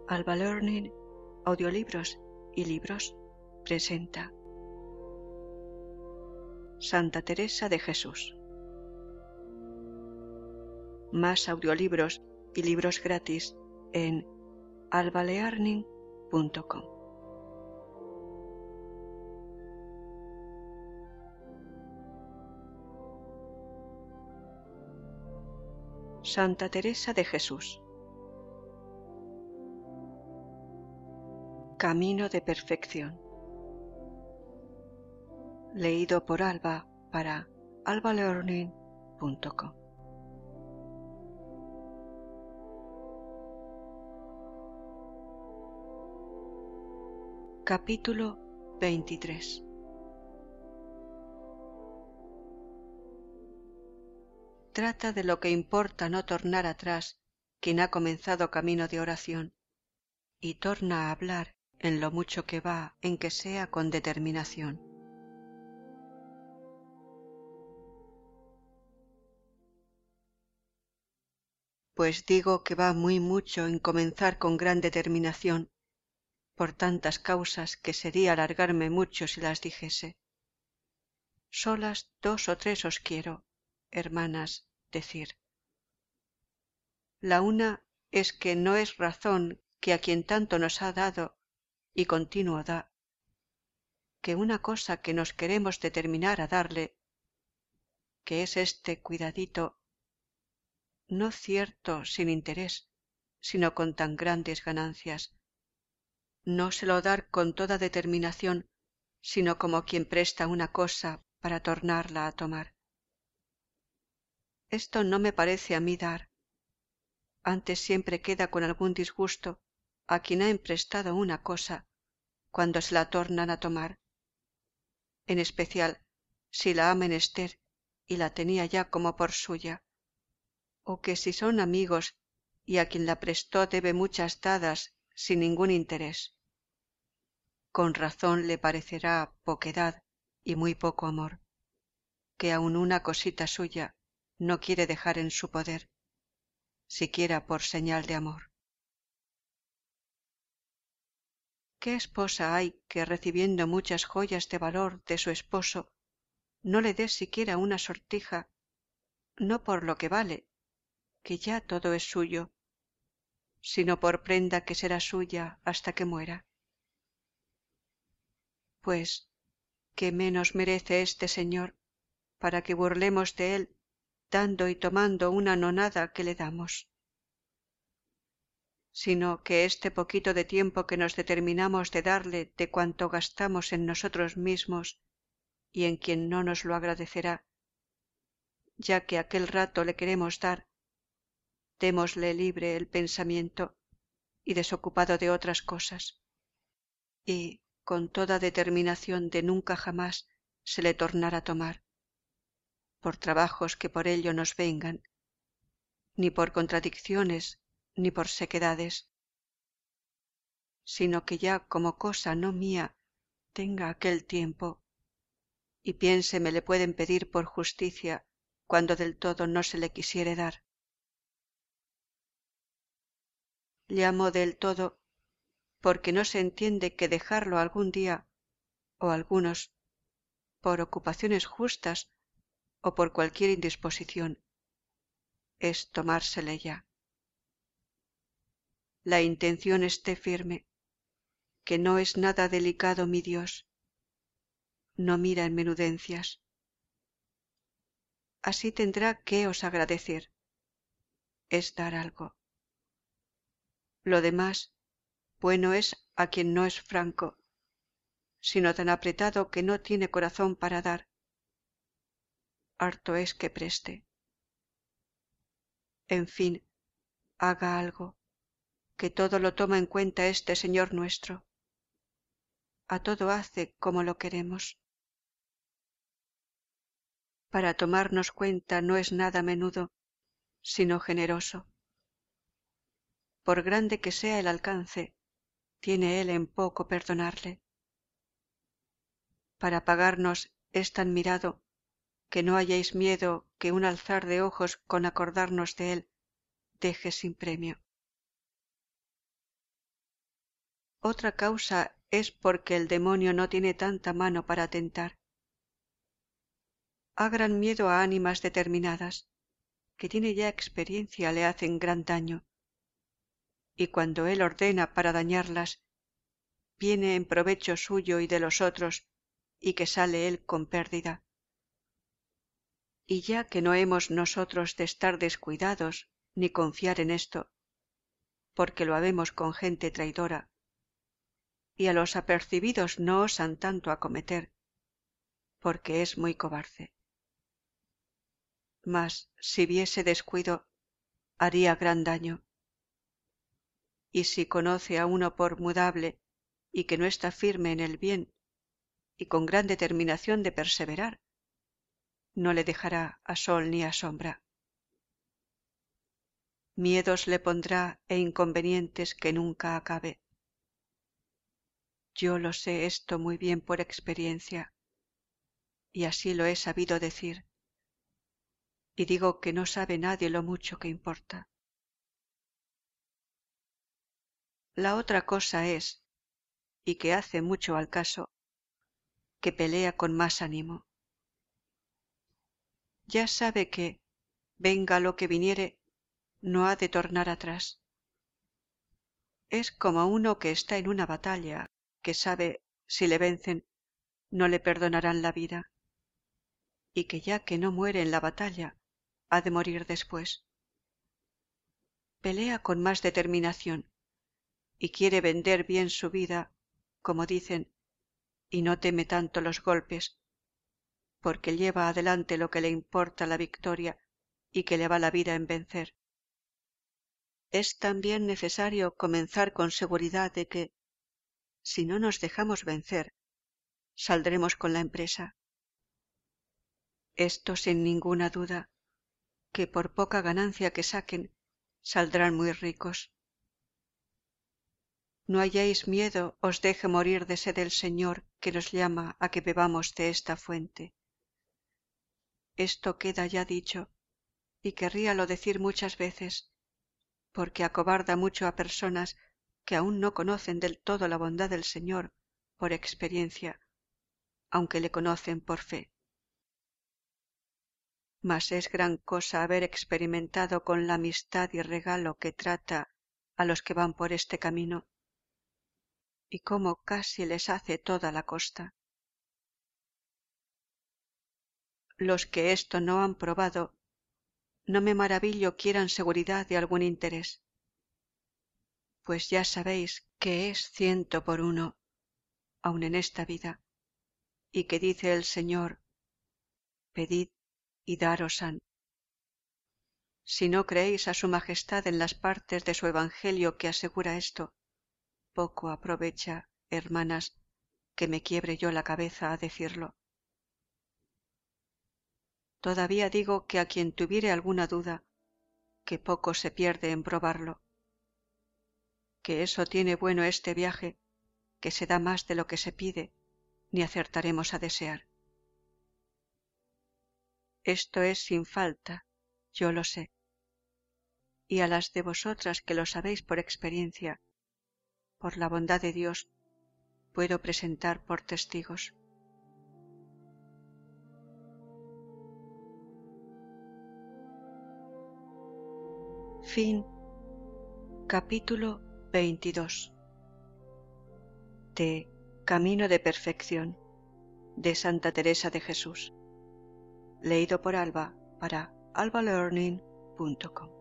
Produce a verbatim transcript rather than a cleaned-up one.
Alba Learning, audiolibros y libros presenta Santa Teresa de Jesús. Más audiolibros y libros gratis en alba learning punto com. Santa Teresa de Jesús. Camino de perfección. Leído por Alba para alba learning punto com. Capítulo veintitrés. Trata de lo que importa no tornar atrás quien ha comenzado camino de oración, y torna a hablar en lo mucho que va en que sea con determinación. Pues digo que va muy mucho en comenzar con gran determinación, por tantas causas que sería alargarme mucho si las dijese. Solas dos o tres os quiero, hermanas, decir. La una es que no es razón que a quien tanto nos ha dado y continuo da, que una cosa que nos queremos determinar a darle, que es este cuidadito, no cierto sin interés, sino con tan grandes ganancias, no se lo dar con toda determinación, sino como quien presta una cosa para tornarla a tomar. Esto no me parece a mí dar, antes siempre queda con algún disgusto a quien ha emprestado una cosa cuando se la tornan a tomar, en especial si la ha menester y la tenía ya como por suya, o que si son amigos y a quien la prestó debe muchas dadas sin ningún interés. Con razón le parecerá poquedad y muy poco amor, que aun una cosita suya no quiere dejar en su poder, siquiera por señal de amor. ¿Qué esposa hay que recibiendo muchas joyas de valor de su esposo no le dé siquiera una sortija, no por lo que vale, que ya todo es suyo, sino por prenda que será suya hasta que muera? Pues, ¿qué menos merece este señor para que burlemos de él dando y tomando una nonada que le damos? Sino que este poquito de tiempo que nos determinamos de darle de cuanto gastamos en nosotros mismos y en quien no nos lo agradecerá, ya que aquel rato le queremos dar, démosle libre el pensamiento y desocupado de otras cosas, y con toda determinación de nunca jamás se le tornar a tomar, por trabajos que por ello nos vengan, ni por contradicciones ni por sequedades, sino que ya como cosa no mía tenga aquel tiempo, y piense me le pueden pedir por justicia cuando del todo no se le quisiere dar. Llamo del todo porque no se entiende que dejarlo algún día, o algunos, por ocupaciones justas o por cualquier indisposición, es tomársele ya. La intención esté firme, que no es nada delicado mi Dios, no mira en menudencias. Así tendrá que os agradecer, es dar algo. Lo demás, bueno es a quien no es franco, sino tan apretado que no tiene corazón para dar. Harto es que preste. En fin, haga algo, que todo lo toma en cuenta este Señor nuestro. A todo hace como lo queremos. Para tomarnos cuenta no es nada menudo, sino generoso. Por grande que sea el alcance, tiene él en poco perdonarle. Para pagarnos es tan mirado que no hayáis miedo que un alzar de ojos con acordarnos de él deje sin premio. Otra causa es porque el demonio no tiene tanta mano para tentar. Ha gran miedo a ánimas determinadas, que tiene ya experiencia le hacen gran daño, y cuando él ordena para dañarlas, viene en provecho suyo y de los otros, y que sale él con pérdida. Y ya que no hemos nosotros de estar descuidados ni confiar en esto, porque lo habemos con gente traidora, y a los apercibidos no osan tanto acometer, porque es muy cobarde. Mas si viese descuido, haría gran daño. Y si conoce a uno por mudable y que no está firme en el bien y con gran determinación de perseverar, no le dejará a sol ni a sombra. Miedos le pondrá e inconvenientes que nunca acabe. Yo lo sé esto muy bien por experiencia, y así lo he sabido decir, y digo que no sabe nadie lo mucho que importa. La otra cosa es, y que hace mucho al caso, que pelea con más ánimo. Ya sabe que, venga lo que viniere, no ha de tornar atrás. Es como uno que está en una batalla, que sabe, si le vencen, no le perdonarán la vida, y que ya que no muere en la batalla, ha de morir después. Pelea con más determinación, y quiere vender bien su vida, como dicen, y no teme tanto los golpes, porque lleva adelante lo que le importa la victoria y que le va la vida en vencer. Es también necesario comenzar con seguridad de que, si no nos dejamos vencer, saldremos con la empresa. Esto sin ninguna duda, que por poca ganancia que saquen, saldrán muy ricos. No hayáis miedo os deje morir de sed el Señor que nos llama a que bebamos de esta fuente. Esto queda ya dicho, y querríalo decir muchas veces, porque acobarda mucho a personas que aún no conocen del todo la bondad del Señor por experiencia, aunque le conocen por fe. Mas es gran cosa haber experimentado con la amistad y regalo que trata a los que van por este camino, y cómo casi les hace toda la costa. Los que esto no han probado, no me maravillo quieran seguridad de algún interés, pues ya sabéis que es ciento por uno, aun en esta vida, y que dice el Señor, pedid y daros han. Si no creéis a su majestad en las partes de su evangelio que asegura esto, poco aprovecha, hermanas, que me quiebre yo la cabeza a decirlo. Todavía digo que a quien tuviere alguna duda, que poco se pierde en probarlo, que eso tiene bueno este viaje, que se da más de lo que se pide, ni acertaremos a desear. Esto es sin falta, yo lo sé, y a las de vosotras que lo sabéis por experiencia, por la bondad de Dios, puedo presentar por testigos. Fin. Capítulo veintidós. De Camino de Perfección, de Santa Teresa de Jesús. Leído por Alba para alba learning punto com.